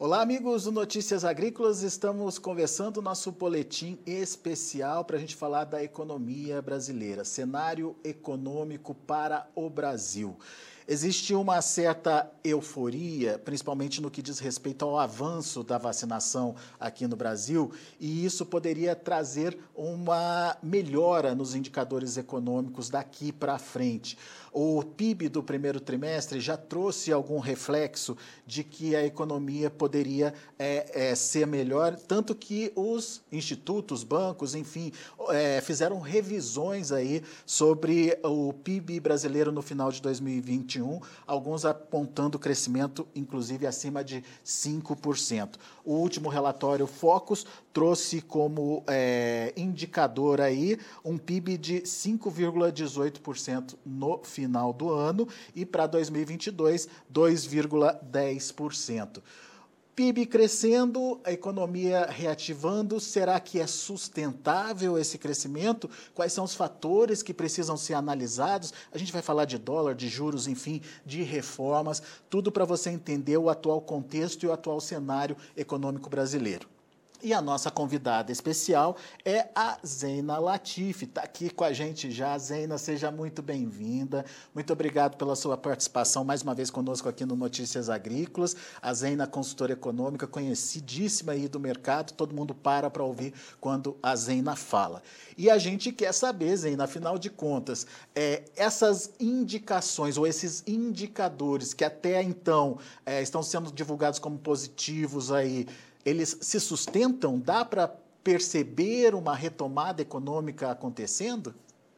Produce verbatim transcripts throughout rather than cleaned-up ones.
Olá, amigos do Notícias Agrícolas. Estamos conversando o nosso boletim especial para a gente falar da economia brasileira, cenário econômico para o Brasil. Existe uma certa euforia, principalmente no que diz respeito ao avanço da vacinação aqui no Brasil, e isso poderia trazer uma melhora nos indicadores econômicos daqui para frente. O P I B do primeiro trimestre já trouxe algum reflexo de que a economia poderia é, é, ser melhor, tanto que os institutos, bancos, enfim, é, fizeram revisões aí sobre o P I B brasileiro no final de dois mil e vinte e um, alguns apontando crescimento, inclusive, acima de cinco por cento. O último relatório Focus trouxe como é, indicador aí um P I B de cinco vírgula dezoito por cento no final do ano e para dois mil e vinte e dois, dois vírgula dez por cento. P I B crescendo, a economia reativando, será que é sustentável esse crescimento? Quais são os fatores que precisam ser analisados? A gente vai falar de dólar, de juros, enfim, de reformas, tudo para você entender o atual contexto e o atual cenário econômico brasileiro. E a nossa convidada especial é a Zeina Latifi, está aqui com a gente já. Zeina, seja muito bem-vinda. Muito obrigado pela sua participação mais uma vez conosco aqui no Notícias Agrícolas. A Zeina, consultora econômica, conhecidíssima aí do mercado, todo mundo para para ouvir quando a Zeina fala. E a gente quer saber, Zeina, afinal de contas, é, essas indicações ou esses indicadores que até então é, estão sendo divulgados como positivos aí, eles se sustentam? Dá para perceber uma retomada econômica acontecendo?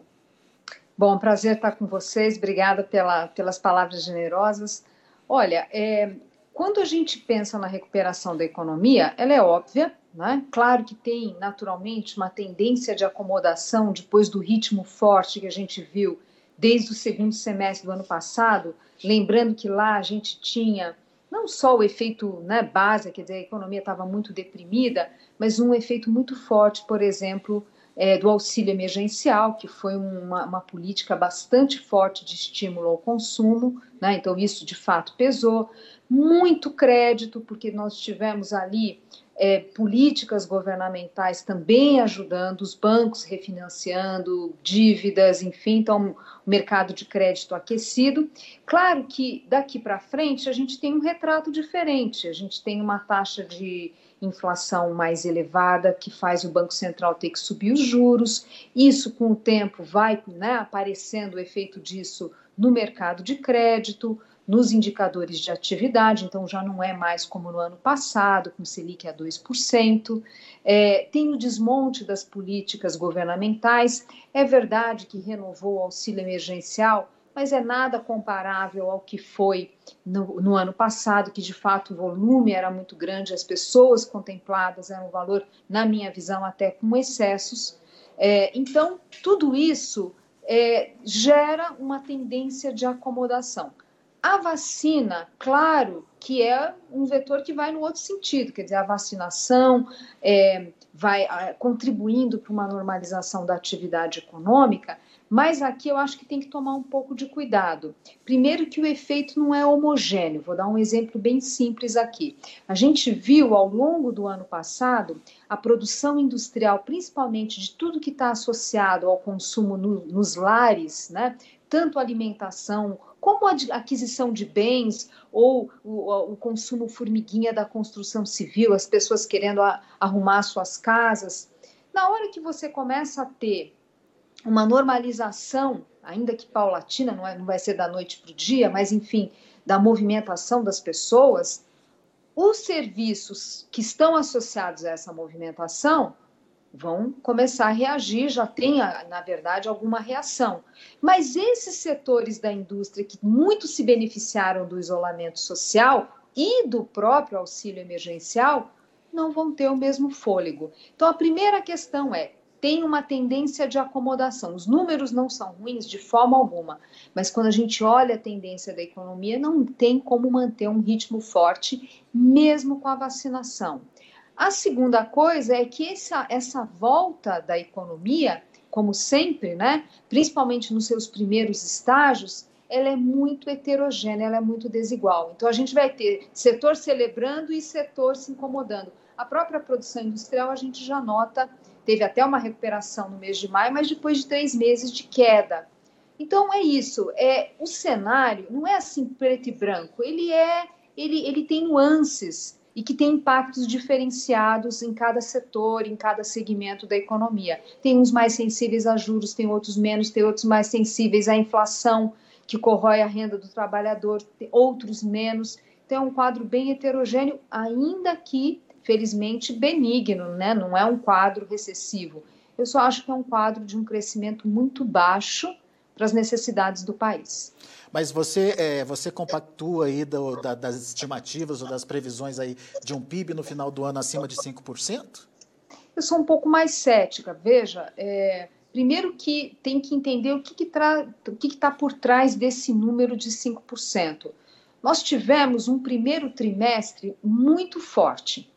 Bom, prazer estar com vocês. Obrigada pela, pelas palavras generosas. Olha, é, quando a gente pensa na recuperação da economia, ela é óbvia, né? Claro que tem, naturalmente, uma tendência de acomodação depois do ritmo forte que a gente viu desde o segundo semestre do ano passado, lembrando que lá a gente tinha não só o efeito, né, base, quer dizer, a economia estava muito deprimida, mas um efeito muito forte, por exemplo, é, do auxílio emergencial, que foi uma, uma política bastante forte de estímulo ao consumo, né, então isso de fato pesou. Muito crédito, porque nós tivemos ali é, políticas governamentais também ajudando, os bancos refinanciando dívidas, enfim, então o mercado de crédito aquecido. Claro que daqui para frente a gente tem um retrato diferente, a gente tem uma taxa de inflação mais elevada que faz o Banco Central ter que subir os juros, isso com o tempo vai, né, aparecendo o efeito disso no mercado de crédito, nos indicadores de atividade, então já não é mais como no ano passado, com Selic a dois por cento. É, tem o desmonte das políticas governamentais. É verdade que renovou o auxílio emergencial, mas é nada comparável ao que foi no, no ano passado, que de fato o volume era muito grande, as pessoas contempladas eram um valor, na minha visão, até com excessos. É, então, tudo isso é, gera uma tendência de acomodação. A vacina, claro, que é um vetor que vai no outro sentido, quer dizer, a vacinação é, vai é, contribuindo para uma normalização da atividade econômica, mas aqui eu acho que tem que tomar um pouco de cuidado. Primeiro que o efeito não é homogêneo, vou dar um exemplo bem simples aqui. A gente viu ao longo do ano passado a produção industrial, principalmente de tudo que está associado ao consumo no, nos lares, né? Tanto alimentação como a aquisição de bens ou o, o consumo formiguinha da construção civil, as pessoas querendo a, arrumar suas casas. Na hora que você começa a ter uma normalização, ainda que paulatina, não, é, não vai ser da noite para o dia, mas enfim, da movimentação das pessoas, os serviços que estão associados a essa movimentação vão começar a reagir, já tem, na verdade, alguma reação. Mas esses setores da indústria que muito se beneficiaram do isolamento social e do próprio auxílio emergencial não vão ter o mesmo fôlego. Então, a primeira questão é, tem uma tendência de acomodação. Os números não são ruins de forma alguma, mas quando a gente olha a tendência da economia, não tem como manter um ritmo forte, mesmo com a vacinação. A segunda coisa é que essa, essa volta da economia, como sempre, né, principalmente nos seus primeiros estágios, ela é muito heterogênea, ela é muito desigual. Então, a gente vai ter setor celebrando e setor se incomodando. A própria produção industrial, a gente já nota, teve até uma recuperação no mês de maio, mas depois de três meses de queda. Então, é isso. É, o cenário não é assim preto e branco, ele, é, ele, ele tem nuances e que tem impactos diferenciados em cada setor, em cada segmento da economia. Tem uns mais sensíveis a juros, tem outros menos, tem outros mais sensíveis à inflação, que corrói a renda do trabalhador, outros menos. Então, é um quadro bem heterogêneo, ainda que, felizmente, benigno, né? Não é um quadro recessivo. Eu só acho que é um quadro de um crescimento muito baixo para as necessidades do país. Mas você, é, você compactua aí do, da, das estimativas ou das previsões aí de um P I B no final do ano acima de cinco por cento? Eu sou um pouco mais cética. Veja, é, primeiro que tem que entender o que que tra- o que que está por trás desse número de cinco por cento. Nós tivemos um primeiro trimestre muito forte.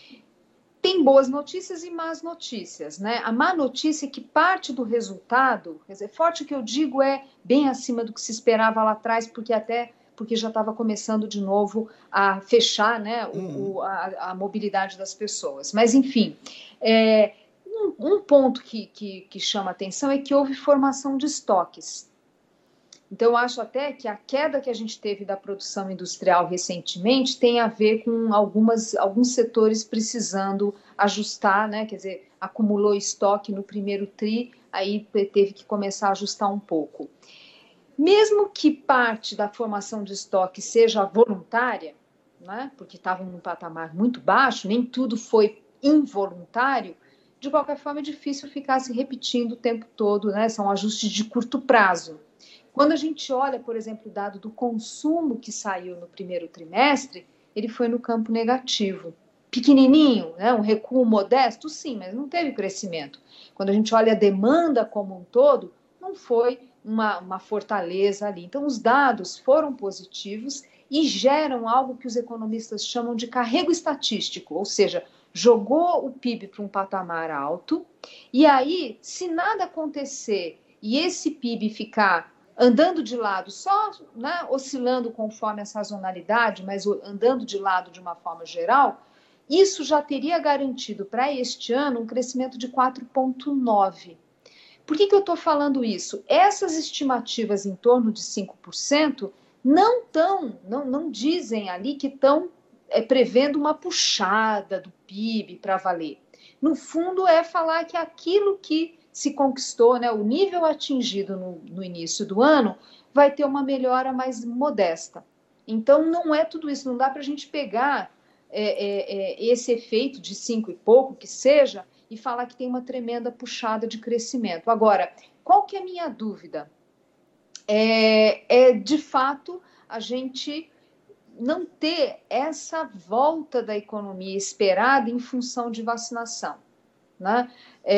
Tem boas notícias e más notícias, né? A má notícia é que parte do resultado, quer dizer, forte que eu digo é bem acima do que se esperava lá atrás, porque até porque já estava começando de novo a fechar, né, o, Uhum. o, a, a mobilidade das pessoas. Mas, enfim, é, um, um ponto que, que, que chama atenção é que houve formação de estoques. Então, eu acho até que a queda que a gente teve da produção industrial recentemente tem a ver com algumas, alguns setores precisando ajustar, né? Quer dizer, acumulou estoque no primeiro tri, aí teve que começar a ajustar um pouco. Mesmo que parte da formação de estoque seja voluntária, né? Porque estava num patamar muito baixo, nem tudo foi involuntário, de qualquer forma é difícil ficar se repetindo o tempo todo, né? São ajustes de curto prazo. Quando a gente olha, por exemplo, o dado do consumo que saiu no primeiro trimestre, ele foi no campo negativo. Pequenininho, né? Um recuo modesto, sim, mas não teve crescimento. Quando a gente olha a demanda como um todo, não foi uma, uma fortaleza ali. Então, os dados foram positivos e geram algo que os economistas chamam de carrego estatístico, ou seja, jogou o P I B para um patamar alto, e aí, se nada acontecer e esse P I B ficar andando de lado, só, né, oscilando conforme a sazonalidade, mas andando de lado de uma forma geral, isso já teria garantido para este ano um crescimento de quatro vírgula nove. Por que que eu estou falando isso? Essas estimativas em torno de cinco por cento não estão, não, não dizem ali que estão é, prevendo uma puxada do P I B para valer. No fundo, é falar que aquilo que se conquistou, né, o nível atingido no, no início do ano, vai ter uma melhora mais modesta. Então, não é tudo isso, não dá para a gente pegar é, é, é, esse efeito de cinco e pouco, que seja, e falar que tem uma tremenda puxada de crescimento. Agora, qual que é a minha dúvida? É, é de fato, a gente não ter essa volta da economia esperada em função de vacinação. Né?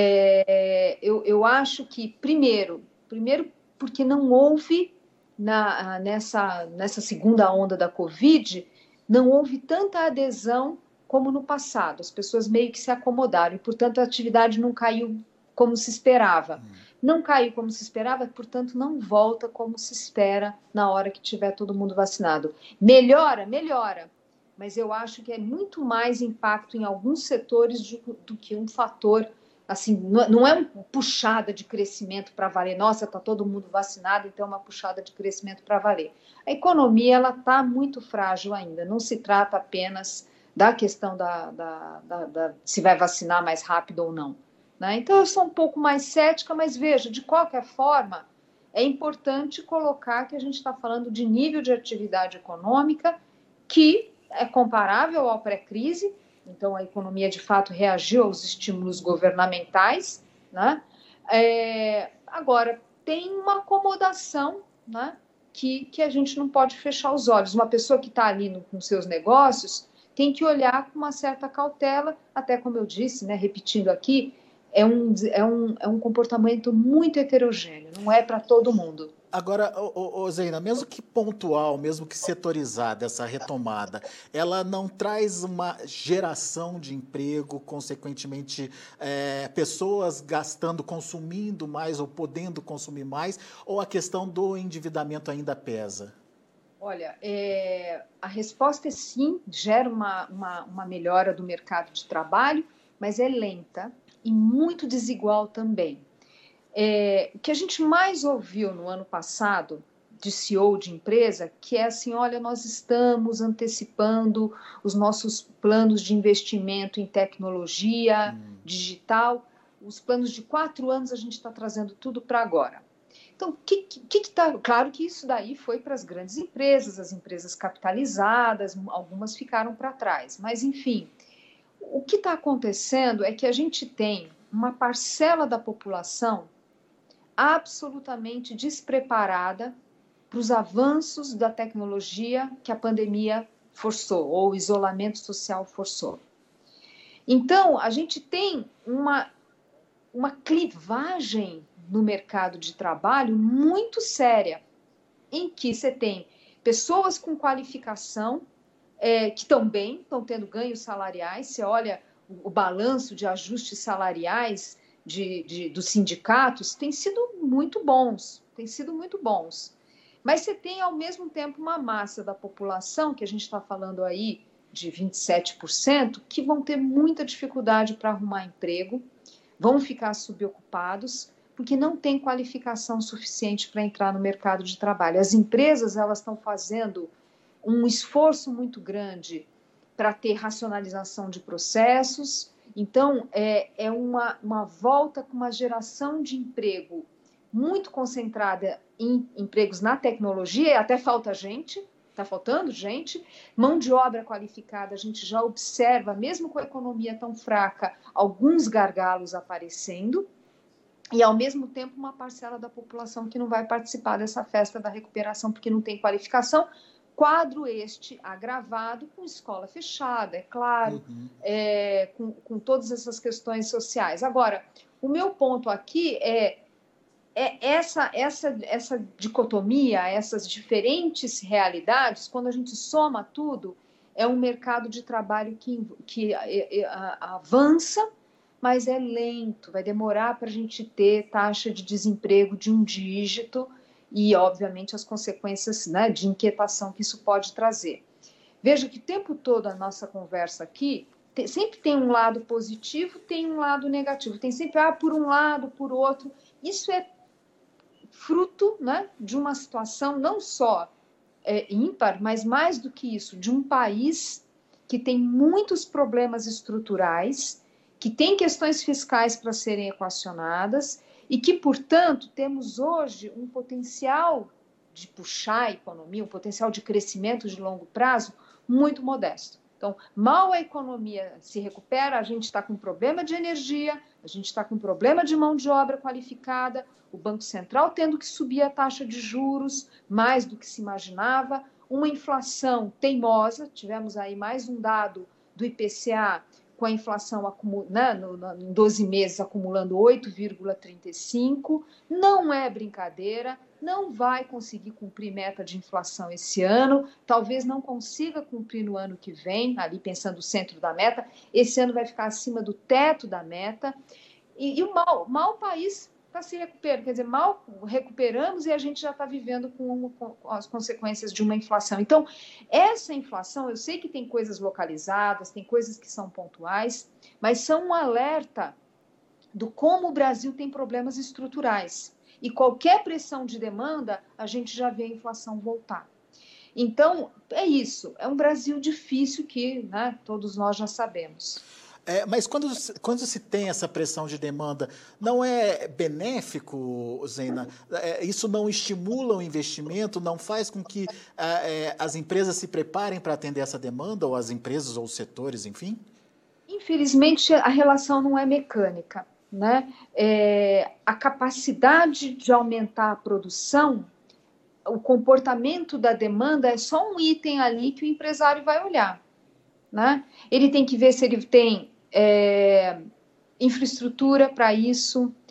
É, eu, eu acho que, primeiro, primeiro porque não houve, na, nessa, nessa segunda onda da Covid, não houve tanta adesão como no passado. As pessoas meio que se acomodaram e, portanto, a atividade não caiu como se esperava. Não caiu como se esperava, portanto, não volta como se espera na hora que tiver todo mundo vacinado. Melhora? Melhora. Mas eu acho que é muito mais impacto em alguns setores do, do que um fator, assim, não é uma puxada de crescimento para valer, nossa, está todo mundo vacinado, então é uma puxada de crescimento para valer. A economia, ela está muito frágil ainda, não se trata apenas da questão da, da, da, da se vai vacinar mais rápido ou não. Né? Então, eu sou um pouco mais cética, mas veja, de qualquer forma, é importante colocar que a gente está falando de nível de atividade econômica que é comparável ao pré-crise, então a economia de fato reagiu aos estímulos governamentais, né? É, agora, tem uma acomodação, né? que, que a gente não pode fechar os olhos. Uma pessoa que está ali no, com seus negócios tem que olhar com uma certa cautela, até como eu disse, né? repetindo aqui, é um, é, um, é um comportamento muito heterogêneo, não é para todo mundo. Agora, ô, ô, ô, Zeina, mesmo que pontual, mesmo que setorizada, essa retomada, ela não traz uma geração de emprego, consequentemente, é, pessoas gastando, consumindo mais ou podendo consumir mais, ou a questão do endividamento ainda pesa? Olha, é, a resposta é sim, gera uma, uma, uma melhora do mercado de trabalho, mas é lenta e muito desigual também. É, o que a gente mais ouviu no ano passado de C E O de empresa, que é assim, olha, nós estamos antecipando os nossos planos de investimento em tecnologia Hum. digital, os planos de quatro anos a gente está trazendo tudo para agora. Então, o que está... Claro que isso daí foi para as grandes empresas, as empresas capitalizadas, algumas ficaram para trás, mas enfim, o que está acontecendo é que a gente tem uma parcela da população absolutamente despreparada para os avanços da tecnologia que a pandemia forçou, ou o isolamento social forçou. Então, a gente tem uma, uma clivagem no mercado de trabalho muito séria, em que você tem pessoas com qualificação é, que estão bem, estão tendo ganhos salariais, você olha o, o balanço de ajustes salariais De, de, dos sindicatos tem sido muito bons, tem sido muito bons. Mas você tem, ao mesmo tempo, uma massa da população, que a gente está falando aí de vinte e sete por cento, que vão ter muita dificuldade para arrumar emprego, vão ficar subocupados, porque não tem qualificação suficiente para entrar no mercado de trabalho. As empresas elas estão fazendo um esforço muito grande para ter racionalização de processos. Então, é, é uma, uma volta com uma geração de emprego muito concentrada em empregos na tecnologia, e até falta gente, está faltando gente, mão de obra qualificada, a gente já observa, mesmo com a economia tão fraca, alguns gargalos aparecendo, e, ao mesmo tempo, uma parcela da população que não vai participar dessa festa da recuperação porque não tem qualificação. Quadro este agravado com escola fechada, é claro, Uhum. é, com, com todas essas questões sociais. Agora, o meu ponto aqui é, é essa, essa, essa dicotomia, essas diferentes realidades, quando a gente soma tudo, é um mercado de trabalho que, que é, é, avança, mas é lento, vai demorar para a gente ter taxa de desemprego de um dígito, e, obviamente, as consequências, né, de inquietação que isso pode trazer. Veja que o tempo todo a nossa conversa aqui tem, sempre tem um lado positivo, tem um lado negativo, tem sempre, ah, por um lado, por outro. Isso é fruto, né, de uma situação não só é, ímpar, mas mais do que isso, de um país que tem muitos problemas estruturais, que tem questões fiscais para serem equacionadas, e que, portanto, temos hoje um potencial de puxar a economia, um potencial de crescimento de longo prazo muito modesto. Então, mal a economia se recupera, a gente está com problema de energia, a gente está com problema de mão de obra qualificada, o Banco Central tendo que subir a taxa de juros mais do que se imaginava, uma inflação teimosa, tivemos aí mais um dado do I P C A, com a inflação né, no, no, em doze meses acumulando oito vírgula trinta e cinco, não é brincadeira, não vai conseguir cumprir meta de inflação esse ano, talvez não consiga cumprir no ano que vem, ali pensando o centro da meta, esse ano vai ficar acima do teto da meta, e, e o mal, mal o país está se recuperando, quer dizer, mal recuperamos e a gente já está vivendo com, com as consequências de uma inflação. Então, essa inflação, eu sei que tem coisas localizadas, tem coisas que são pontuais, mas são um alerta do como o Brasil tem problemas estruturais. E qualquer pressão de demanda, a gente já vê a inflação voltar. Então, é isso. É um Brasil difícil que, né, todos nós já sabemos. É, mas quando, quando se tem essa pressão de demanda, não é benéfico, Zeina? É, isso não estimula o investimento, não faz com que é, as empresas se preparem para atender essa demanda, ou as empresas ou os setores, enfim? Infelizmente, a relação não é mecânica, né? É, a capacidade de aumentar a produção, o comportamento da demanda é só um item ali que o empresário vai olhar, né? Ele tem que ver se ele tem é, infraestrutura para isso,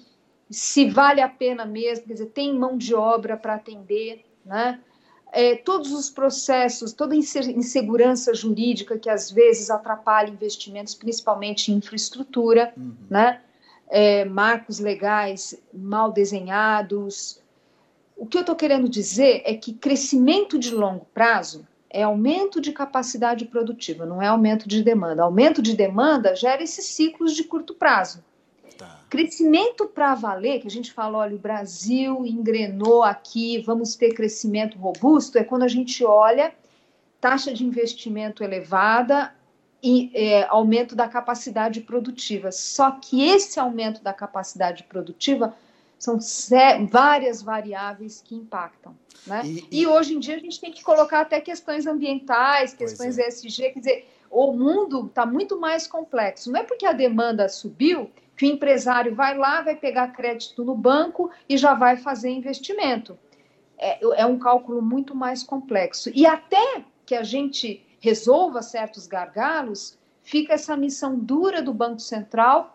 se vale a pena mesmo, quer dizer, tem mão de obra para atender, né? É, todos os processos, toda a insegurança jurídica que às vezes atrapalha investimentos, principalmente em infraestrutura, uhum. né? É, marcos legais mal desenhados. O que eu estou querendo dizer é que crescimento de longo prazo é aumento de capacidade produtiva, não é aumento de demanda. Aumento de demanda gera esses ciclos de curto prazo. Tá. Crescimento para valer, que a gente fala, olha, o Brasil engrenou aqui, vamos ter crescimento robusto, é quando a gente olha taxa de investimento elevada e é, aumento da capacidade produtiva. Só que esse aumento da capacidade produtiva são várias variáveis que impactam. Né? E, e... e hoje em dia a gente tem que colocar até questões ambientais, questões é. E S G, quer dizer, o mundo está muito mais complexo. Não é porque a demanda subiu que o empresário vai lá, vai pegar crédito no banco e já vai fazer investimento. É, é um cálculo muito mais complexo. E até que a gente resolva certos gargalos, fica essa missão dura do Banco Central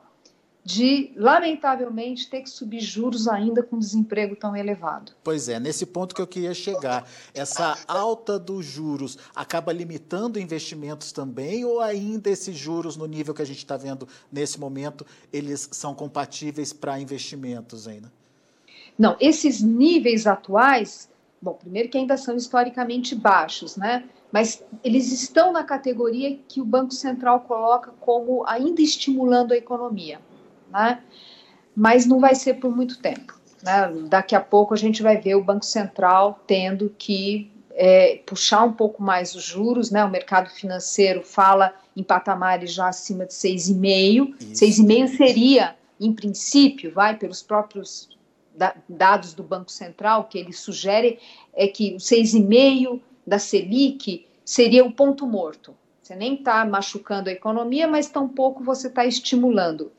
de, lamentavelmente, ter que subir juros ainda com desemprego tão elevado. Pois é, nesse ponto que eu queria chegar. Essa alta dos juros acaba limitando investimentos também, ou ainda esses juros, no nível que a gente está vendo nesse momento, eles são compatíveis para investimentos ainda? Não, esses níveis atuais, bom, primeiro que ainda são historicamente baixos, né? Mas eles estão na categoria que o Banco Central coloca como ainda estimulando a economia. Né? Mas não vai ser por muito tempo. Né? Daqui a pouco a gente vai ver o Banco Central tendo que é, puxar um pouco mais os juros, né? O mercado financeiro fala em patamares já acima de seis vírgula cinco. seis vírgula cinco seria, em princípio, vai pelos próprios da, dados do Banco Central, que ele sugere é que o seis vírgula cinco da Selic seria o ponto morto. Você nem está machucando a economia, mas tampouco você está estimulando.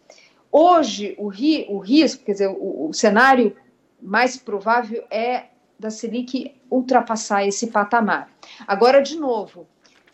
Hoje, o, ri, o risco, quer dizer, o, o cenário mais provável é da Selic ultrapassar esse patamar. Agora, de novo,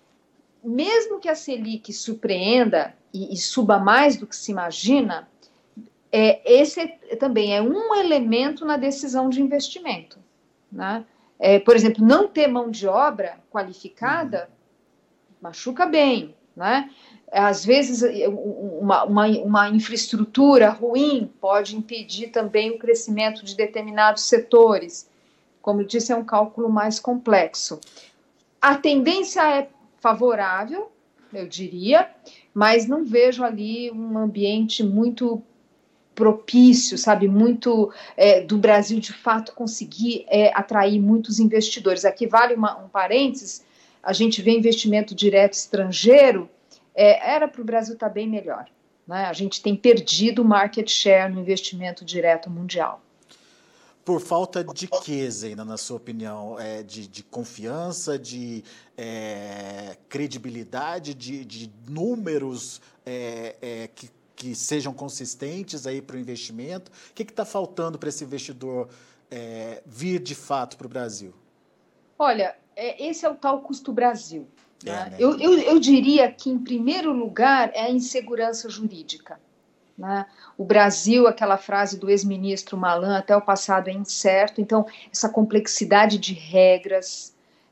mesmo que a Selic surpreenda e, e suba mais do que se imagina, é, esse é, também é um elemento na decisão de investimento. Né? É, por exemplo, não ter mão de obra qualificada uhum. machuca bem, né? Às vezes, uma, uma, uma infraestrutura ruim pode impedir também o crescimento de determinados setores. Como eu disse, é um cálculo mais complexo. A tendência é favorável, eu diria, mas não vejo ali um ambiente muito propício, sabe, muito é, do Brasil, de fato, conseguir é, atrair muitos investidores. Aqui vale uma, um parênteses, a gente vê investimento direto estrangeiro, É, era para o Brasil estar bem melhor. Né? A gente tem perdido market share no investimento direto mundial. Por falta de quê, Zeina, na sua opinião? É, de, de confiança, de é, credibilidade, de, de números é, é, que, que sejam consistentes aí para o investimento? O que está faltando para esse investidor é, vir de fato para o Brasil? Olha, é, esse é o tal custo Brasil. É, né? eu, eu, eu diria que, em primeiro lugar, é a insegurança jurídica. Né? O Brasil, aquela frase do ex-ministro Malan, até o passado é incerto, então essa complexidade de regras,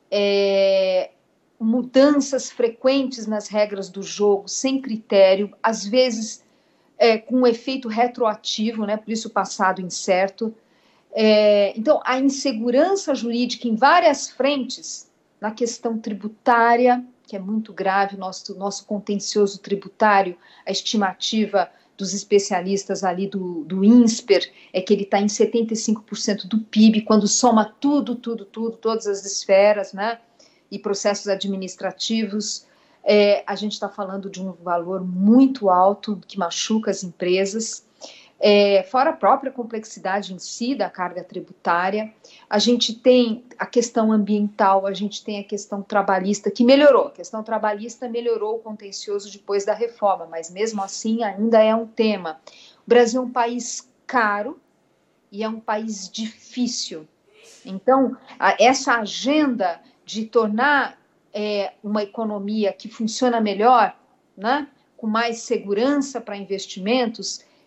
é, mudanças frequentes nas regras do jogo, sem critério, às vezes é, com um efeito retroativo, né? Por isso o passado incerto. É, então, a insegurança jurídica em várias frentes, na questão tributária, que é muito grave, o nosso, nosso contencioso tributário, a estimativa dos especialistas ali do, do INSPER é que ele está em setenta e cinco por cento do P I B, quando soma tudo, tudo, tudo, todas as esferas, né, e processos administrativos, é, a gente está falando de um valor muito alto que machuca as empresas. É, fora a própria complexidade em si da carga tributária, a gente tem a questão ambiental, a gente tem a questão trabalhista, que melhorou. A questão trabalhista melhorou o contencioso depois da reforma, mas mesmo assim ainda é um tema. O Brasil é um país caro e é um país difícil. Então, a, essa agenda de tornar é, uma economia que funciona melhor, né, com mais segurança para investimentos,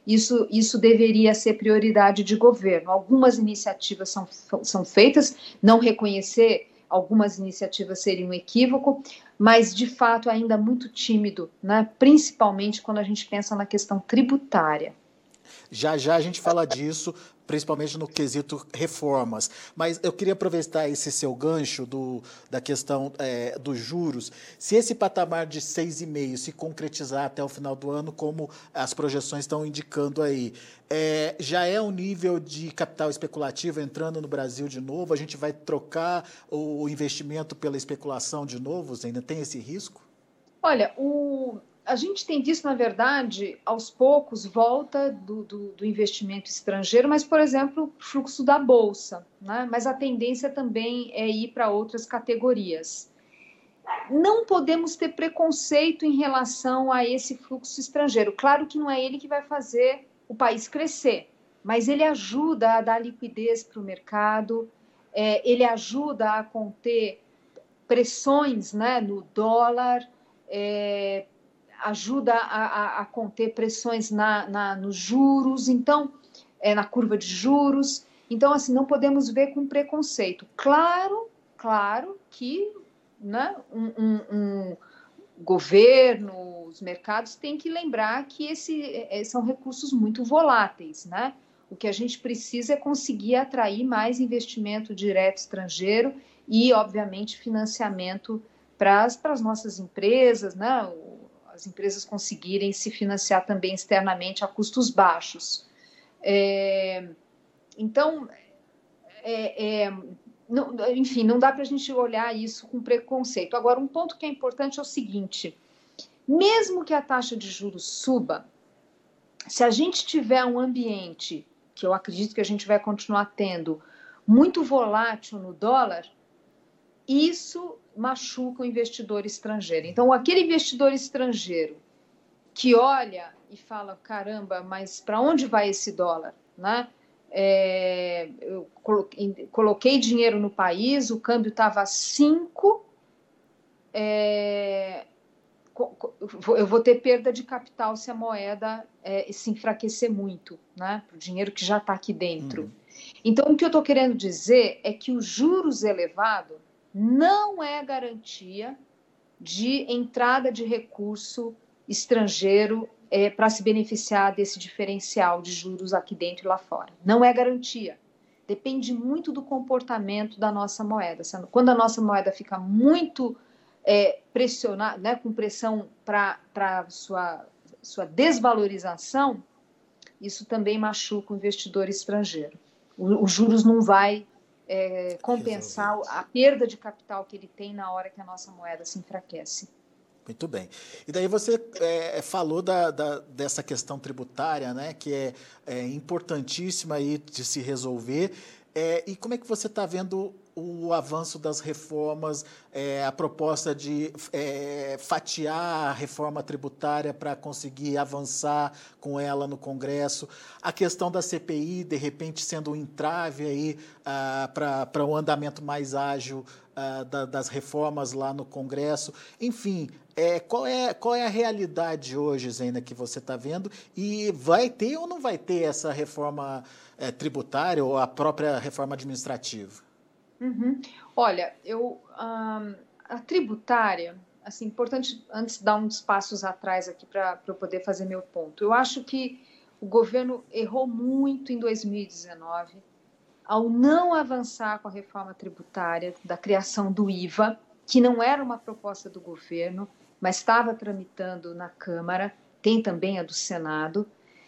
isso, isso deveria ser prioridade de governo. Algumas iniciativas são, são feitas, não reconhecer algumas iniciativas seria um equívoco, mas, de fato, ainda muito tímido, né? Principalmente quando a gente pensa na questão tributária. Já já a gente fala disso, principalmente no quesito reformas. Mas eu queria aproveitar esse seu gancho do, da questão é, dos juros. Se esse patamar de seis vírgula cinco se concretizar até o final do ano, como as projeções estão indicando aí, é, já é um nível de capital especulativo entrando no Brasil de novo? A gente vai trocar o investimento pela especulação de novo? Você ainda tem esse risco? Olha, o... a gente tem visto, na verdade, aos poucos, volta do, do, do investimento estrangeiro, mas, por exemplo, fluxo da Bolsa, né? Mas a tendência também é ir para outras categorias. Não podemos ter preconceito em relação a esse fluxo estrangeiro. Claro que não é ele que vai fazer o país crescer, mas ele ajuda a dar liquidez para o mercado, é, ele ajuda a conter pressões, né, no dólar, é, ajuda a, a, a conter pressões na, na, nos juros, então, é, na curva de juros. Então, assim, não podemos ver com preconceito. Claro, claro que, né, um, um, um governo, os mercados têm que lembrar que esse, são recursos muito voláteis, né? O que a gente precisa é conseguir atrair mais investimento direto estrangeiro e, obviamente, financiamento para as nossas empresas, né? As empresas conseguirem se financiar também externamente a custos baixos. É, então, é, é, não, enfim, não dá para a gente olhar isso com preconceito. Agora, um ponto que é importante é o seguinte: mesmo que a taxa de juros suba, se a gente tiver um ambiente, que eu acredito que a gente vai continuar tendo, muito volátil no dólar, isso machuca o investidor estrangeiro. Então, aquele investidor estrangeiro que olha e fala, caramba, mas para onde vai esse dólar? Né? É, eu coloquei dinheiro no país, o câmbio estava a cinco, é, eu vou ter perda de capital se a moeda é, se enfraquecer muito, né? O dinheiro que já está aqui dentro. Uhum. Então, o que eu estou querendo dizer é que os juros elevados não é garantia de entrada de recurso estrangeiro é, para se beneficiar desse diferencial de juros aqui dentro e lá fora. Não é garantia. Depende muito do comportamento da nossa moeda. Quando a nossa moeda fica muito é, pressionada, né, com pressão para sua, sua desvalorização, isso também machuca o investidor estrangeiro. Os juros não vai é, compensar Resolvido. A perda de capital que ele tem na hora que a nossa moeda se enfraquece. Muito bem. E daí você é, falou da, da, dessa questão tributária, né, que é, é importantíssima aí de se resolver. É, e como é que você está vendo o avanço das reformas, é, a proposta de é, fatiar a reforma tributária para conseguir avançar com ela no Congresso, a questão da C P I, de repente, sendo um entrave aí ah, para um andamento mais ágil ah, da, das reformas lá no Congresso, enfim, é, qual, é, qual é a realidade hoje, Zena, que você está vendo, e vai ter ou não vai ter essa reforma é, tributária ou a própria reforma administrativa? Uhum. Olha, eu, um, a tributária, assim, importante, antes de dar uns passos atrás aqui para eu poder fazer meu ponto, eu acho que o governo errou muito em dois mil e dezenove ao não avançar com a reforma tributária da criação do I V A, que não era uma proposta do governo, mas estava tramitando na Câmara, tem também a do Senado,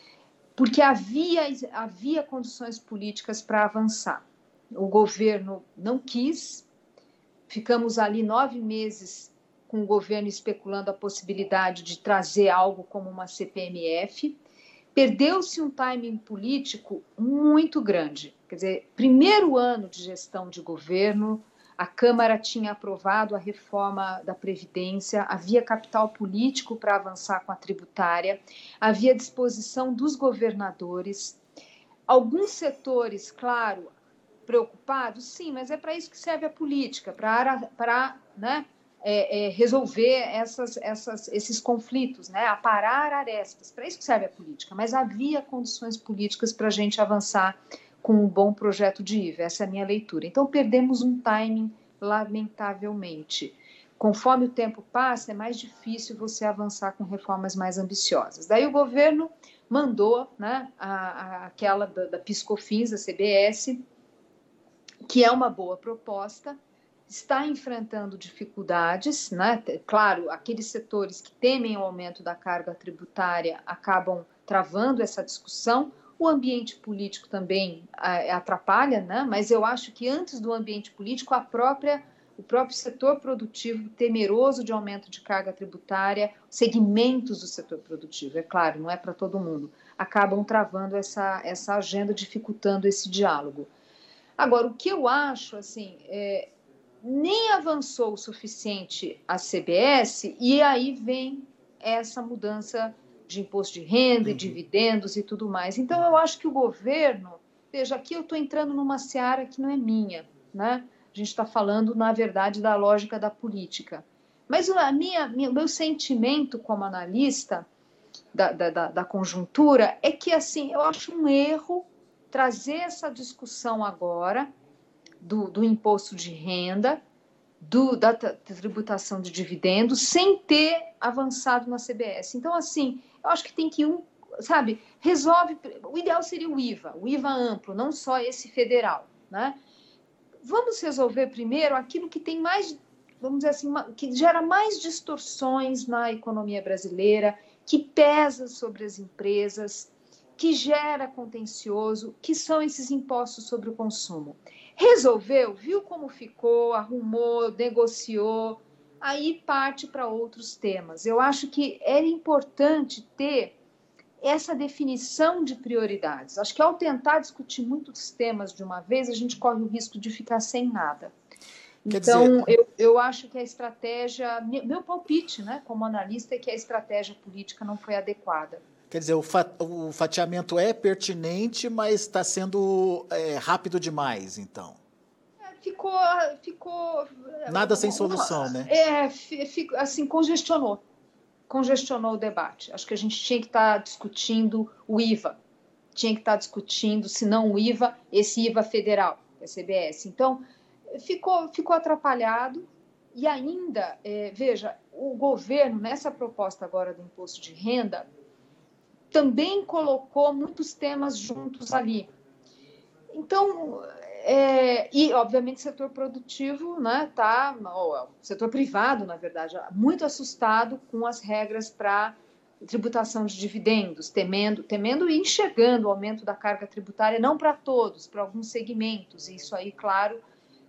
porque havia, havia condições políticas para avançar. O governo não quis, ficamos ali nove meses com o governo especulando a possibilidade de trazer algo como uma C P M F. Perdeu-se um timing político muito grande. Quer dizer, primeiro ano de gestão de governo, a Câmara tinha aprovado a reforma da Previdência, havia capital político para avançar com a tributária, havia disposição dos governadores. Alguns setores, claro, preocupados, sim, mas é para isso que serve a política, para, para né, é, é, resolver essas, essas, esses conflitos, né? Aparar arestas. Para isso que serve a política, mas havia condições políticas para a gente avançar com um bom projeto de I V A, essa é a minha leitura. Então, perdemos um timing, lamentavelmente. Conforme o tempo passa, é mais difícil você avançar com reformas mais ambiciosas. Daí o governo mandou, né, a, a, aquela da, da PiscoFins, da C B S, que é uma boa proposta, está enfrentando dificuldades, né? Claro, aqueles setores que temem o aumento da carga tributária acabam travando essa discussão. O ambiente político também atrapalha, né? Mas eu acho que antes do ambiente político, a própria, o próprio setor produtivo, temeroso de aumento de carga tributária, segmentos do setor produtivo, é claro, não é para todo mundo, acabam travando essa, essa agenda, dificultando esse diálogo. Agora, o que eu acho, assim, é, nem avançou o suficiente a C B S, e aí vem essa mudança de imposto de renda e dividendos e tudo mais. Então, eu acho que o governo... Veja, aqui eu estou entrando numa seara que não é minha, né? A gente está falando, na verdade, da lógica da política. Mas o minha, minha, meu sentimento como analista da, da, da conjuntura é que, assim, eu acho um erro trazer essa discussão agora do, do imposto de renda, do, da tributação de dividendos, sem ter avançado na C B S. Então, assim, eu acho que tem que, um, sabe, resolve... O ideal seria o I V A, o I V A amplo, não só esse federal, né? Vamos resolver primeiro aquilo que tem mais, vamos dizer assim, que gera mais distorções na economia brasileira, que pesa sobre as empresas, que gera contencioso, que são esses impostos sobre o consumo. Resolveu, viu como ficou, arrumou, negociou, aí parte para outros temas. Eu acho que era importante ter essa definição de prioridades. Acho que ao tentar discutir muitos temas de uma vez, a gente corre o risco de ficar sem nada. Quer então, dizer... eu, eu acho que a estratégia, meu palpite, né, como analista, é que a estratégia política não foi adequada. Quer dizer, o, fa o fatiamento é pertinente, mas está sendo é, rápido demais, então. É, ficou, ficou... Nada sem solução, né? É, fico, assim, congestionou. Congestionou o debate. Acho que a gente tinha que estar discutindo o I V A. Tinha que estar discutindo, se não o I V A, esse I V A federal, a C B S. Então, ficou, ficou atrapalhado. E ainda, é, veja, o governo, nessa proposta agora do imposto de renda, também colocou muitos temas juntos ali. Então, é, e obviamente o setor produtivo, né, tá, ou, o setor privado, na verdade, muito assustado com as regras para tributação de dividendos, temendo, temendo e enxergando o aumento da carga tributária, não para todos, para alguns segmentos. E isso aí, claro,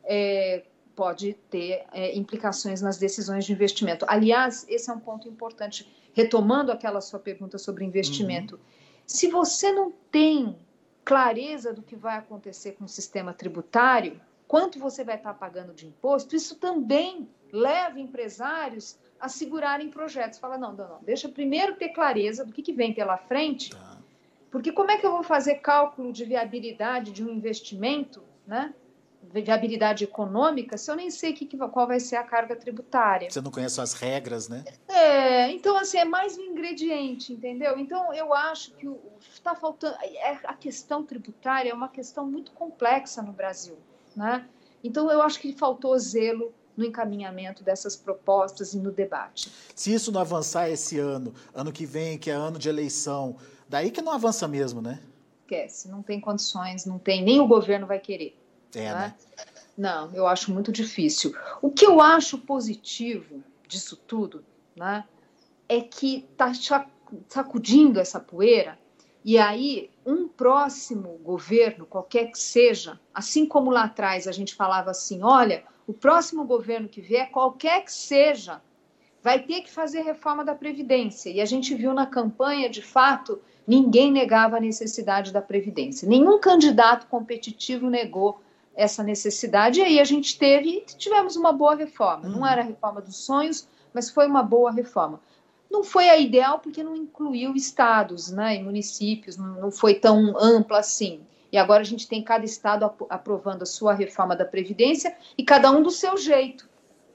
é, pode ter é, implicações nas decisões de investimento. Aliás, esse é um ponto importante. Retomando aquela sua pergunta sobre investimento, uhum. Se você não tem clareza do que vai acontecer com o sistema tributário, quanto você vai estar pagando de imposto, isso também leva empresários a segurarem projetos. Fala, não, não, não, deixa primeiro ter clareza do que, que vem pela frente, porque como é que eu vou fazer cálculo de viabilidade de um investimento, né? Viabilidade econômica, se eu nem sei que, qual vai ser a carga tributária. Você não conhece as regras, né? É, então, assim, é mais um ingrediente, entendeu? Então, eu acho que está faltando... A questão tributária é uma questão muito complexa no Brasil, né? Então, eu acho que faltou zelo no encaminhamento dessas propostas e no debate. Se isso não avançar esse ano, ano que vem, que é ano de eleição, daí que não avança mesmo, né? Esquece, não tem condições, não tem, nem o governo vai querer. É, né? né? Não, eu acho muito difícil. O que eu acho positivo disso tudo, né, é que está sacudindo essa poeira e aí um próximo governo, qualquer que seja, assim como lá atrás a gente falava assim, olha, o próximo governo que vier, qualquer que seja, vai ter que fazer reforma da Previdência. E a gente viu na campanha, de fato, ninguém negava a necessidade da Previdência. Nenhum candidato competitivo negou essa necessidade, e aí a gente teve, tivemos uma boa reforma. Não era a reforma dos sonhos, mas foi uma boa reforma. Não foi a ideal porque não incluiu estados, né, e municípios, não foi tão ampla assim. E agora a gente tem cada estado aprovando a sua reforma da Previdência e cada um do seu jeito.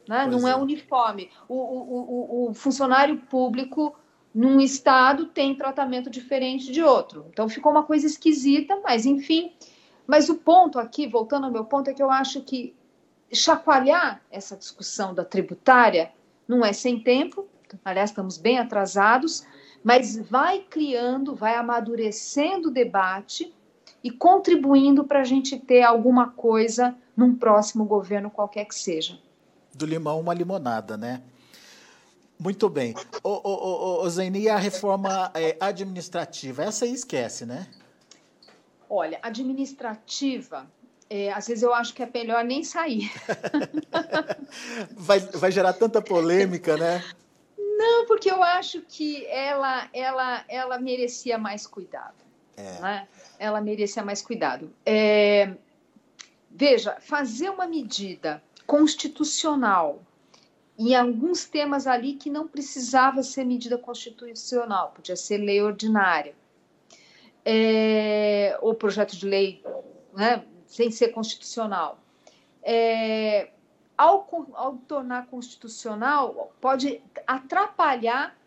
né? Não é. é uniforme. O, o, o, o funcionário público num estado tem tratamento diferente de outro. Então ficou uma coisa esquisita, mas enfim. Mas o ponto aqui, voltando ao meu ponto, é que eu acho que chacoalhar essa discussão da tributária não é sem tempo, aliás, estamos bem atrasados, mas vai criando, vai amadurecendo o debate e contribuindo para a gente ter alguma coisa num próximo governo, qualquer que seja. Do limão uma limonada, né? Muito bem. Ô, ô, ô, ô Zaini, e a reforma é, administrativa? Essa aí esquece, né? Olha, administrativa, é, às vezes eu acho que é melhor nem sair. vai, vai gerar tanta polêmica, né? Não, porque eu acho que ela, ela, ela merecia mais cuidado. É. Né? Ela merecia mais cuidado. É, veja, fazer uma medida constitucional em alguns temas ali que não precisava ser medida constitucional, podia ser lei ordinária, é, ou projeto de lei, né, sem ser constitucional. É, ao, ao tornar constitucional, pode atrapalhar...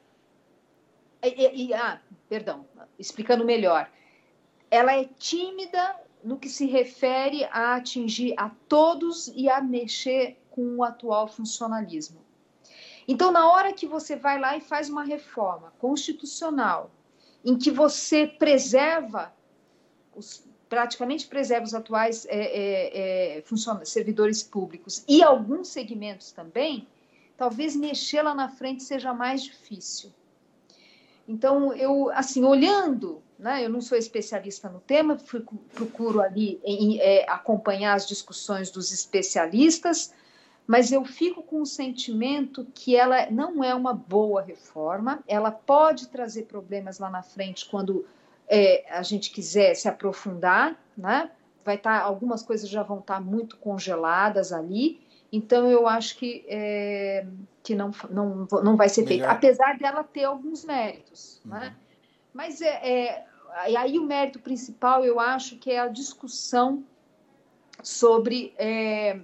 E, e, ah, perdão, explicando melhor. Ela é tímida no que se refere a atingir a todos e a mexer com o atual funcionalismo. Então, na hora que você vai lá e faz uma reforma constitucional, em que você preserva, os, praticamente preserva os atuais é, é, é, servidores públicos e alguns segmentos também, talvez mexer lá na frente seja mais difícil. Então, eu, assim, olhando, né, eu não sou especialista no tema, procuro ali em, é, acompanhar as discussões dos especialistas, mas eu fico com o sentimento que ela não é uma boa reforma, ela pode trazer problemas lá na frente quando é, a gente quiser se aprofundar, né? Vai estar, algumas coisas já vão estar muito congeladas ali, então eu acho que, é, que não, não, não vai ser feito, apesar dela ter alguns méritos, uhum. Né? Mas é, é, aí o mérito principal eu acho que é a discussão sobre... É,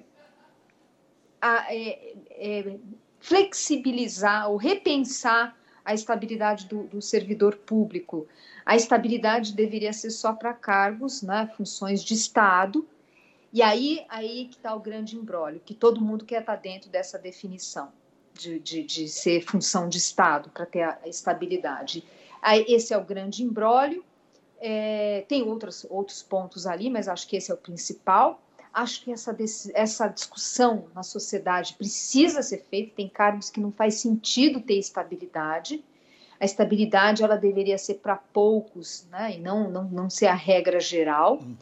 A, é, é, flexibilizar ou repensar a estabilidade do, do servidor público. A estabilidade deveria ser só para cargos, né, funções de Estado, e aí, aí que está o grande imbróglio, que todo mundo quer estar dentro dessa definição de, de, de ser função de Estado para ter a, a estabilidade. Aí, esse é o grande imbróglio. É, tem outros, outros pontos ali, mas acho que esse é o principal. Acho que essa, essa discussão na sociedade precisa ser feita, tem cargos que não faz sentido ter estabilidade. A estabilidade ela deveria ser para poucos, né? E não, não, não ser a regra geral. Uhum.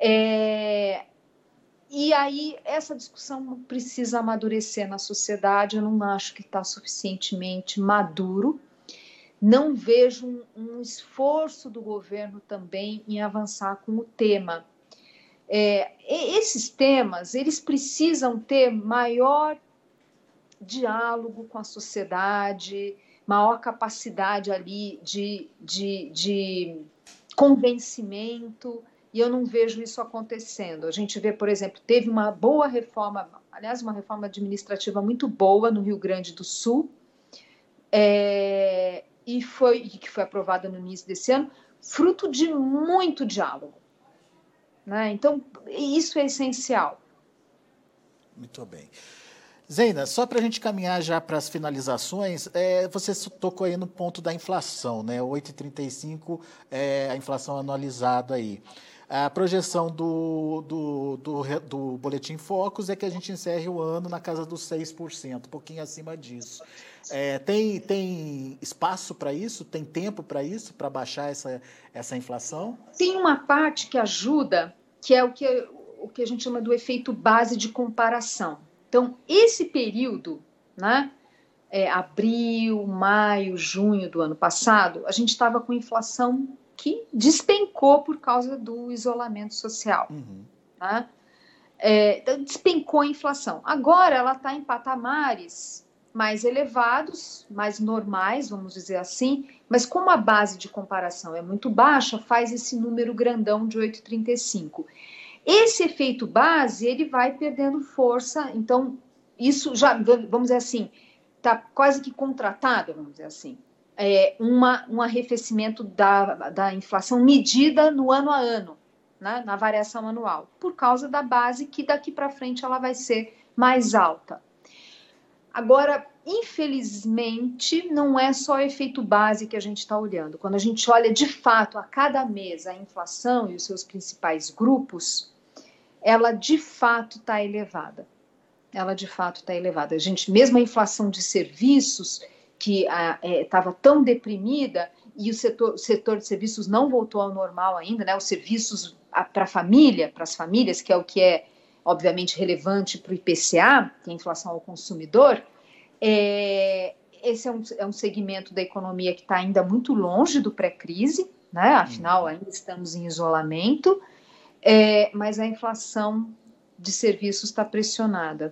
É, e aí essa discussão precisa amadurecer na sociedade, eu não acho que está suficientemente maduro. Não vejo um, um esforço do governo também em avançar com o tema. É, esses temas, eles precisam ter maior diálogo com a sociedade, maior capacidade ali de, de, de convencimento, e eu não vejo isso acontecendo. A gente vê, por exemplo, teve uma boa reforma, aliás, uma reforma administrativa muito boa no Rio Grande do Sul, é, e foi, que foi aprovada no início desse ano, fruto de muito diálogo. Né? Então, isso é essencial. Muito bem. Zeina, só para a gente caminhar já para as finalizações, é, você tocou aí no ponto da inflação, né? oito vírgula trinta e cinco é a inflação anualizada aí. A projeção do, do, do, do Boletim Focus é que a gente encerre o ano na casa dos seis por cento, um pouquinho acima disso. É, tem, tem espaço para isso? Tem tempo para isso, para baixar essa, essa inflação? Tem uma parte que ajuda, que é o que, o que a gente chama do efeito base de comparação. Então, esse período, né, é, abril, maio, junho do ano passado, a gente estava com inflação que despencou por causa do isolamento social. Uhum. Né? É, então, despencou a inflação. Agora ela está em patamares mais elevados, mais normais, vamos dizer assim, mas como a base de comparação é muito baixa, faz esse número grandão de oito vírgula trinta e cinco. Esse efeito base, ele vai perdendo força, então isso já, vamos dizer assim, está quase que contratado, vamos dizer assim, é, uma, um arrefecimento da, da inflação medida no ano a ano, né, na variação anual, por causa da base que daqui para frente ela vai ser mais alta. Agora, infelizmente, não é só o efeito base que a gente está olhando. Quando a gente olha de fato a cada mês a inflação e os seus principais grupos, ela de fato está elevada. Ela de fato está elevada. A gente, mesmo a inflação de serviços, que estava é, tão deprimida, e o setor, o setor de serviços não voltou ao normal ainda, né? Os serviços para a família, para as famílias, que é o que é obviamente relevante para o I P C A, que é a inflação ao consumidor, é, esse é um, é um segmento da economia que está ainda muito longe do pré-crise, né? Afinal, ainda estamos em isolamento, é, mas a inflação de serviços está pressionada.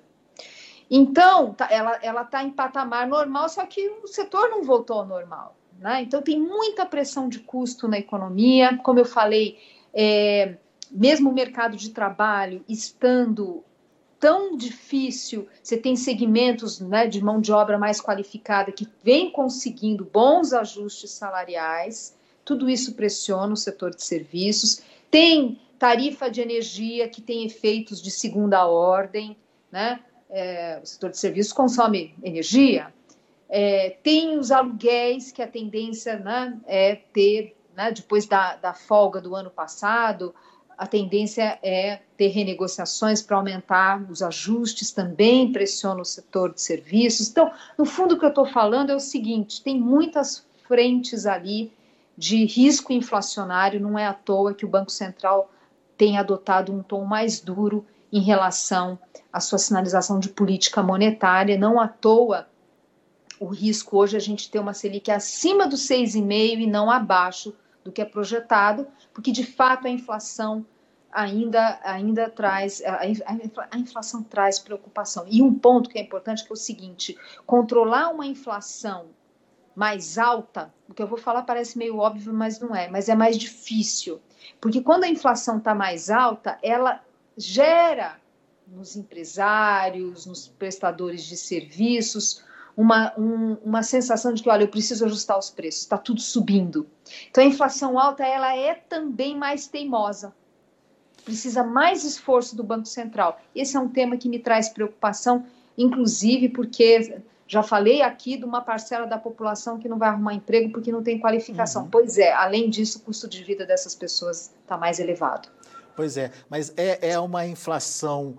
Então, tá, ela está em patamar normal, só que o setor não voltou ao normal, né? Então, tem muita pressão de custo na economia, como eu falei, é, mesmo o mercado de trabalho estando tão difícil, você tem segmentos, né, de mão de obra mais qualificada que vem conseguindo bons ajustes salariais, tudo isso pressiona o setor de serviços, tem tarifa de energia que tem efeitos de segunda ordem, né? É, o setor de serviços consome energia, é, tem os aluguéis que a tendência, né, é ter, né, depois da, da folga do ano passado, a tendência é ter renegociações para aumentar os ajustes, também pressiona o setor de serviços. Então, no fundo, o que eu estou falando é o seguinte, tem muitas frentes ali de risco inflacionário, não é à toa que o Banco Central tem adotado um tom mais duro em relação à sua sinalização de política monetária, não à toa o risco hoje é a gente ter uma Selic acima dos seis vírgula cinco e não abaixo do que é projetado, porque de fato a inflação ainda, ainda traz, a, a inflação traz preocupação. E um ponto que é importante que é o seguinte, controlar uma inflação mais alta, o que eu vou falar parece meio óbvio, mas não é, mas é mais difícil, porque quando a inflação está mais alta, ela gera nos empresários, nos prestadores de serviços, uma, um, uma sensação de que, olha, eu preciso ajustar os preços, está tudo subindo. Então, a inflação alta, ela é também mais teimosa. Precisa mais esforço do Banco Central. Esse é um tema que me traz preocupação, inclusive porque já falei aqui de uma parcela da população que não vai arrumar emprego porque não tem qualificação. Uhum. Pois é, além disso, o custo de vida dessas pessoas está mais elevado. Pois é, mas é, é uma inflação,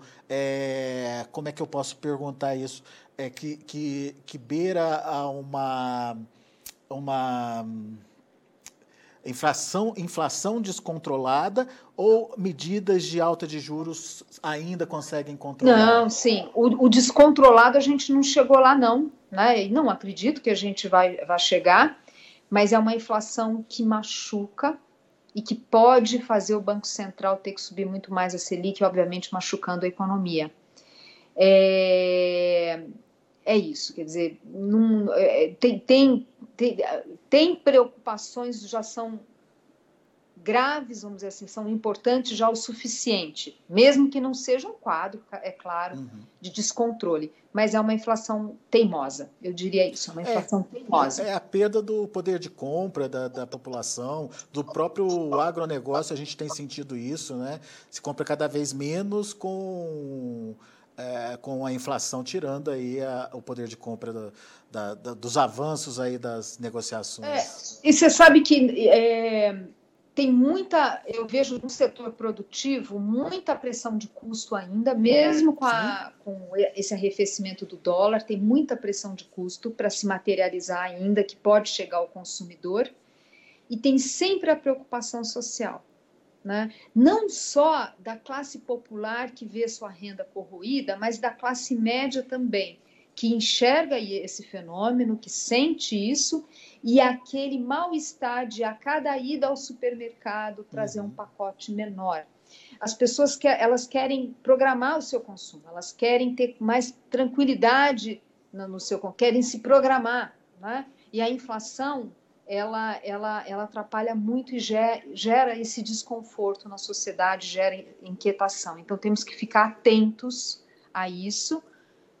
é, como é que eu posso perguntar isso? É que, que, que beira a uma, uma inflação, inflação descontrolada ou medidas de alta de juros ainda conseguem controlar? Não, sim, o, o descontrolado a gente não chegou lá não, né? E não acredito que a gente vai, vai chegar, mas é uma inflação que machuca e que pode fazer o Banco Central ter que subir muito mais a Selic, obviamente machucando a economia. É, é isso, quer dizer, não, é, tem, tem, tem, tem preocupações, já são graves, vamos dizer assim, são importantes já o suficiente, mesmo que não seja um quadro, é claro, uhum. de descontrole, mas é uma inflação teimosa, eu diria isso, é uma inflação é, teimosa. É a perda do poder de compra da, da população, do próprio agronegócio, a gente tem sentido isso, né? Se compra cada vez menos com, é, com a inflação tirando aí a, o poder de compra da, da, da, dos avanços aí das negociações. É, e você sabe que... É, tem muita, eu vejo no setor produtivo, muita pressão de custo ainda, mesmo com, a, com esse arrefecimento do dólar, tem muita pressão de custo para se materializar ainda, que pode chegar ao consumidor, e tem sempre a preocupação social, né? Não só da classe popular que vê sua renda corroída, mas da classe média também, que enxerga esse fenômeno, que sente isso, e aquele mal-estar de a cada ida ao supermercado trazer um pacote menor. As pessoas que, elas querem programar o seu consumo, elas querem ter mais tranquilidade no, no seu consumo, querem se programar, né? E a inflação, ela, ela, ela atrapalha muito e gera, gera esse desconforto na sociedade, gera inquietação. Então, temos que ficar atentos a isso.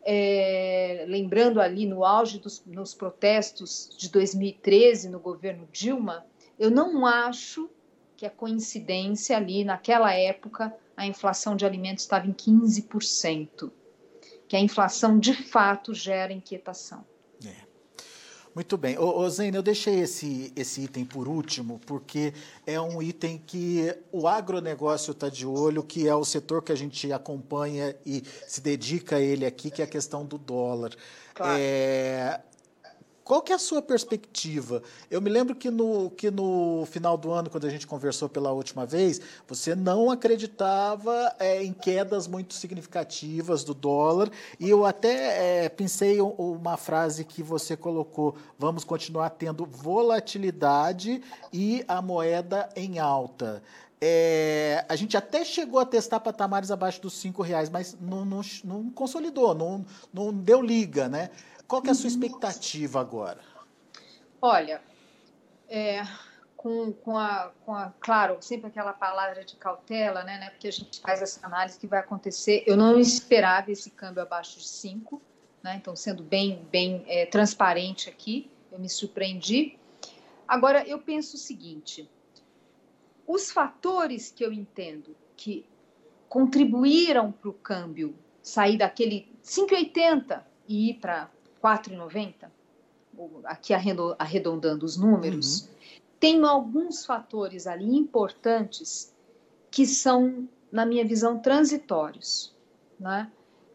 é, lembrando ali no auge dos nos protestos de dois mil e treze, no governo Dilma, eu não acho que a coincidência ali, naquela época, a inflação de alimentos estava em quinze por cento, que a inflação de fato gera inquietação. É. Muito bem. Ô, ô Zene, eu deixei esse, esse item por último, porque é um item que o agronegócio está de olho, que é o setor que a gente acompanha e se dedica a ele aqui, que é a questão do dólar. Claro. É... Qual que é a sua perspectiva? Eu me lembro que no, que no final do ano, quando a gente conversou pela última vez, você não acreditava é, em quedas muito significativas do dólar, e eu até é, pensei uma frase que você colocou: vamos continuar tendo volatilidade e a moeda em alta. É, a gente até chegou a testar patamares abaixo dos cinco reais, mas não, não, não consolidou, não, não deu liga, né? Qual que é a sua expectativa agora? Olha, é, com, com, a, com a, claro, sempre aquela palavra de cautela, né, né, porque a gente faz essa análise que vai acontecer. Eu não esperava esse câmbio abaixo de cinco, né, então sendo bem, bem é, transparente aqui, eu me surpreendi. Agora, eu penso o seguinte, os fatores que eu entendo que contribuíram para o câmbio sair daquele cinco e oitenta e ir para quatro e noventa, aqui arredondando os números, uhum. Tem alguns fatores ali importantes que são, na minha visão, transitórios, né?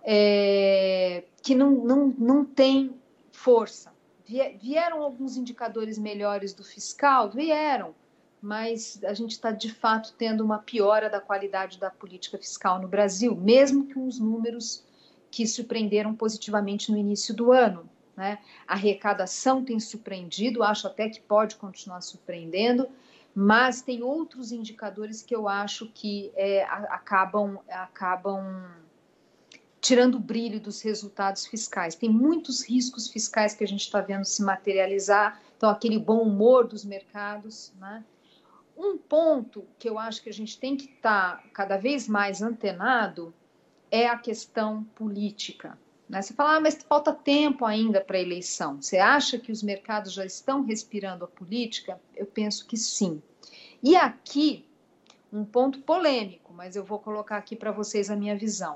É, que não, não, não tem força. Vieram alguns indicadores melhores do fiscal? Vieram, mas a gente está, de fato, tendo uma piora da qualidade da política fiscal no Brasil, mesmo que uns números que surpreenderam positivamente no início do ano, né? A arrecadação tem surpreendido, acho até que pode continuar surpreendendo, mas tem outros indicadores que eu acho que é, acabam, acabam tirando o brilho dos resultados fiscais. Tem muitos riscos fiscais que a gente está vendo se materializar, então aquele bom humor dos mercados, né? Um ponto que eu acho que a gente tem que estar tá cada vez mais antenado é a questão política. Né? Você fala, ah, mas falta tempo ainda para a eleição. Você acha que os mercados já estão respirando a política? Eu penso que sim. E aqui, um ponto polêmico, mas eu vou colocar aqui para vocês a minha visão.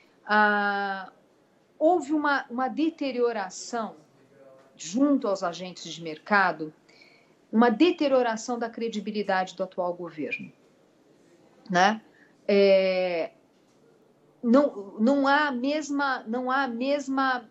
Ah, houve uma, uma deterioração junto aos agentes de mercado, uma deterioração da credibilidade do atual governo. Né? É, Não, não há a mesma, não há a mesma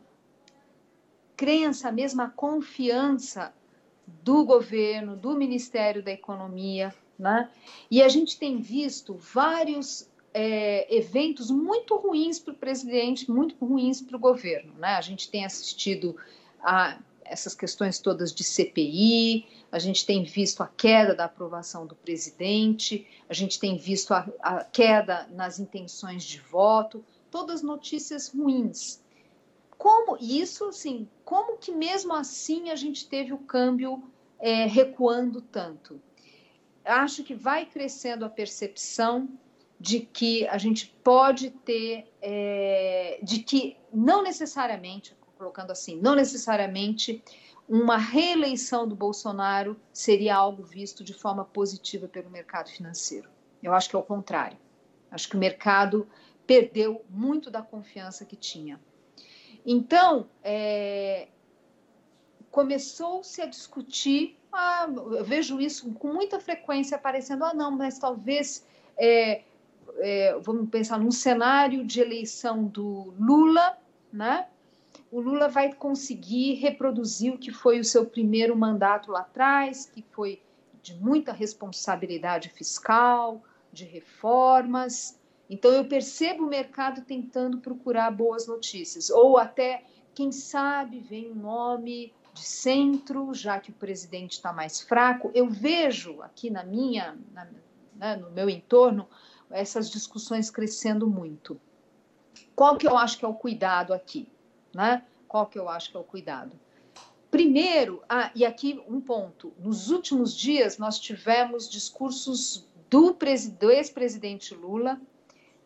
crença, a mesma confiança do governo, do Ministério da Economia, né? E a gente tem visto vários é, eventos muito ruins para o presidente, muito ruins para o governo, né? A gente tem assistido a essas questões todas de C P I, a gente tem visto a queda da aprovação do presidente, a gente tem visto a, a queda nas intenções de voto, todas notícias ruins. Como isso, assim, como que mesmo assim a gente teve o câmbio é, recuando tanto? Acho que vai crescendo a percepção de que a gente pode ter, é, de que não necessariamente, colocando assim, não necessariamente uma reeleição do Bolsonaro seria algo visto de forma positiva pelo mercado financeiro. Eu acho que é o contrário. Acho que o mercado perdeu muito da confiança que tinha. Então, é, começou-se a discutir, ah, eu vejo isso com muita frequência aparecendo, ah, não, mas talvez, é, é, vamos pensar num cenário de eleição do Lula, né? O Lula vai conseguir reproduzir o que foi o seu primeiro mandato lá atrás, que foi de muita responsabilidade fiscal, de reformas. Então, eu percebo o mercado tentando procurar boas notícias. Ou até, quem sabe, vem um nome de centro, já que o presidente está mais fraco. Eu vejo aqui na minha, na, né, no meu entorno, essas discussões crescendo muito. Qual que eu acho que é o cuidado aqui? Né? Qual que eu acho que é o cuidado? Primeiro, ah, e aqui um ponto, nos últimos dias nós tivemos discursos do, do ex-presidente Lula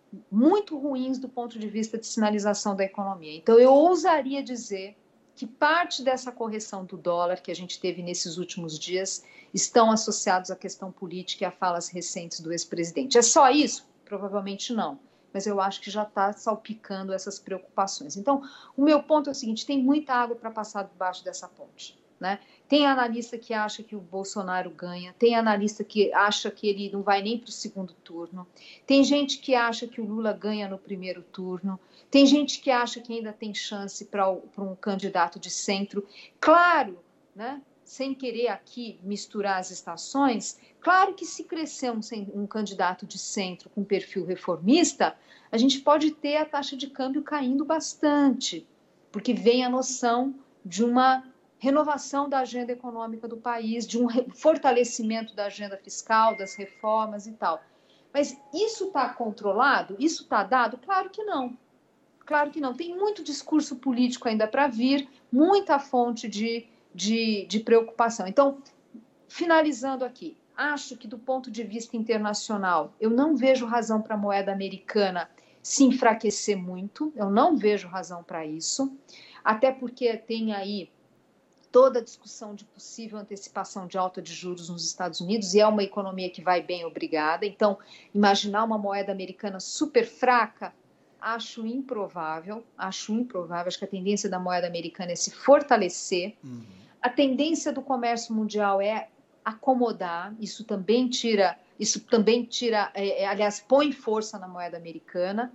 muito ruins do ponto de vista de sinalização da economia. Então, eu ousaria dizer que parte dessa correção do dólar que a gente teve nesses últimos dias estão associados à questão política e a falas recentes do ex-presidente. É só isso? Provavelmente não, mas eu acho que já está salpicando essas preocupações. Então, o meu ponto é o seguinte, tem muita água para passar debaixo dessa ponte, né? Tem analista que acha que o Bolsonaro ganha, tem analista que acha que ele não vai nem para o segundo turno, tem gente que acha que o Lula ganha no primeiro turno, tem gente que acha que ainda tem chance para um candidato de centro. Claro, né, sem querer aqui misturar as estações, claro que se crescer um, um candidato de centro com perfil reformista, a gente pode ter a taxa de câmbio caindo bastante, porque vem a noção de uma renovação da agenda econômica do país, de um fortalecimento da agenda fiscal, das reformas e tal. Mas isso está controlado? Isso está dado? Claro que não. Claro que não. Tem muito discurso político ainda para vir, muita fonte de, de, de preocupação. Então, finalizando aqui, acho que do ponto de vista internacional, eu não vejo razão para a moeda americana se enfraquecer muito, eu não vejo razão para isso, até porque tem aí toda a discussão de possível antecipação de alta de juros nos Estados Unidos, e é uma economia que vai bem, obrigada. Então, imaginar uma moeda americana super fraca, acho improvável, acho improvável. Acho que a tendência da moeda americana é se fortalecer. Uhum. A tendência do comércio mundial é acomodar, isso também tira, isso também tira, é, é, aliás, põe força na moeda americana.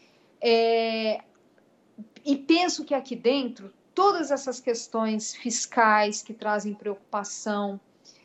É, e penso que aqui dentro todas essas questões fiscais que trazem preocupação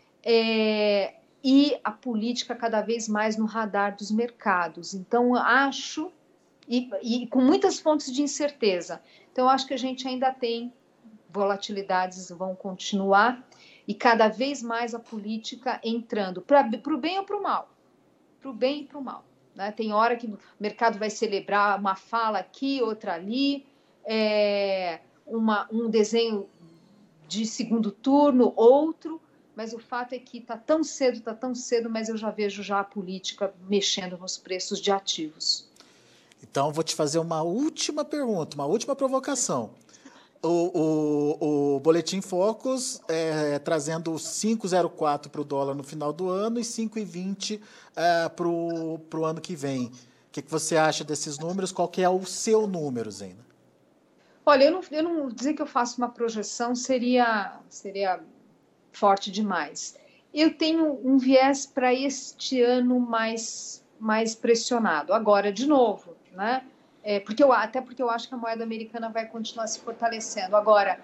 é, e a política cada vez mais no radar dos mercados. Então, acho, e, e com muitas fontes de incerteza, então acho que a gente ainda tem volatilidades, vão continuar, e cada vez mais a política entrando para o bem ou para o mal, para o bem e para o mal. Né? Tem hora que o mercado vai celebrar uma fala aqui, outra ali, é... Uma, um desenho de segundo turno, outro, mas o fato é que está tão cedo, está tão cedo, mas eu já vejo já a política mexendo nos preços de ativos. Então, vou te fazer uma última pergunta, uma última provocação. O, o, o Boletim Focus é, trazendo cinco vírgula zero quatro para o dólar no final do ano e cinco vírgula vinte é, para o ano que vem. O que, que você acha desses números? Qual que é o seu número, Zena? Olha, eu não, eu não dizer que eu faço uma projeção seria, seria forte demais. Eu tenho um viés para este ano mais, mais pressionado. Agora, de novo, né? É, porque eu, até porque eu acho que a moeda americana vai continuar se fortalecendo. Agora,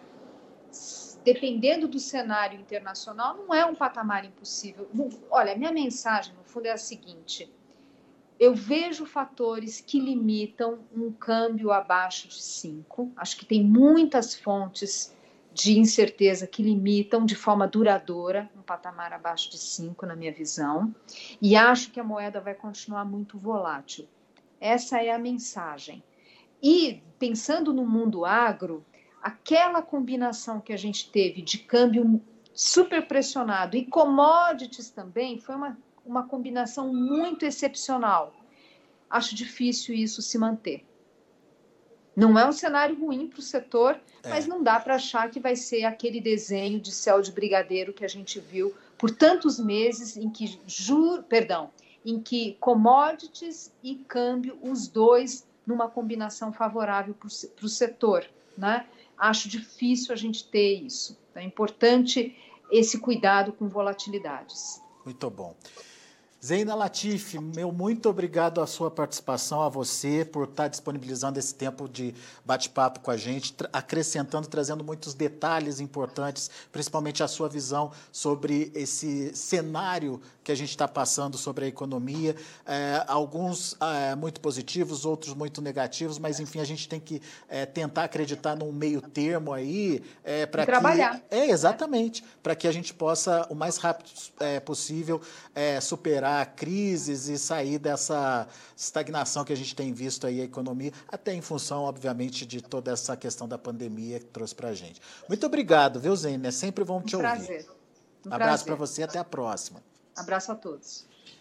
dependendo do cenário internacional, não é um patamar impossível. Olha, a minha mensagem, no fundo, é a seguinte: eu vejo fatores que limitam um câmbio abaixo de cinco. Acho que tem muitas fontes de incerteza que limitam de forma duradoura um patamar abaixo de cinco, na minha visão. E acho que a moeda vai continuar muito volátil. Essa é a mensagem. E, pensando no mundo agro, aquela combinação que a gente teve de câmbio super pressionado e commodities também foi uma uma combinação muito excepcional. Acho difícil isso se manter. Não é um cenário ruim para o setor, é. Mas não dá para achar que vai ser aquele desenho de céu de brigadeiro que a gente viu por tantos meses em que, juro, perdão, em que commodities e câmbio, os dois numa combinação favorável para o setor, né? Acho difícil a gente ter isso. É importante esse cuidado com volatilidades. Muito bom. Zena Latif, meu muito obrigado a sua participação, a você por estar disponibilizando esse tempo de bate-papo com a gente, acrescentando, trazendo muitos detalhes importantes, principalmente a sua visão sobre esse cenário que a gente está passando sobre a economia, é, alguns é, muito positivos, outros muito negativos, mas enfim, a gente tem que é, tentar acreditar num meio termo aí, é, para que... Trabalhar. É, exatamente, para que a gente possa, o mais rápido é, possível, é, superar crises e sair dessa estagnação que a gente tem visto aí a economia, até em função, obviamente, de toda essa questão da pandemia que trouxe para a gente. Muito obrigado, viu, Zena? É sempre bom te um ouvir. Prazer. Um Abraço para você, até a próxima. Abraço a todos.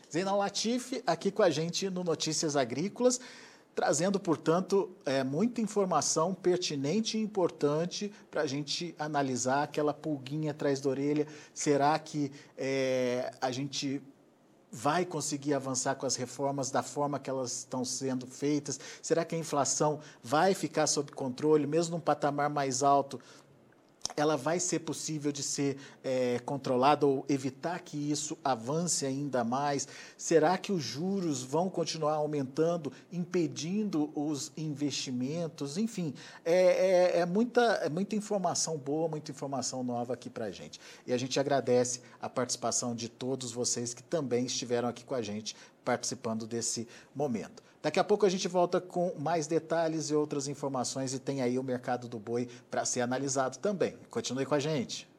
Zeinal Latifi aqui com a gente no Notícias Agrícolas, trazendo, portanto, é, muita informação pertinente e importante para a gente analisar aquela pulguinha atrás da orelha. Será que é, a gente vai conseguir avançar com as reformas da forma que elas estão sendo feitas? Será que a inflação vai ficar sob controle, mesmo num patamar mais alto? Ela vai ser possível de ser é, controlada ou evitar que isso avance ainda mais? Será que os juros vão continuar aumentando, impedindo os investimentos? Enfim, é, é, é, muita, é muita informação boa, muita informação nova aqui para a gente. E a gente agradece a participação de todos vocês que também estiveram aqui com a gente participando desse momento. Daqui a pouco a gente volta com mais detalhes e outras informações e tem aí o mercado do boi para ser analisado também. Continue com a gente.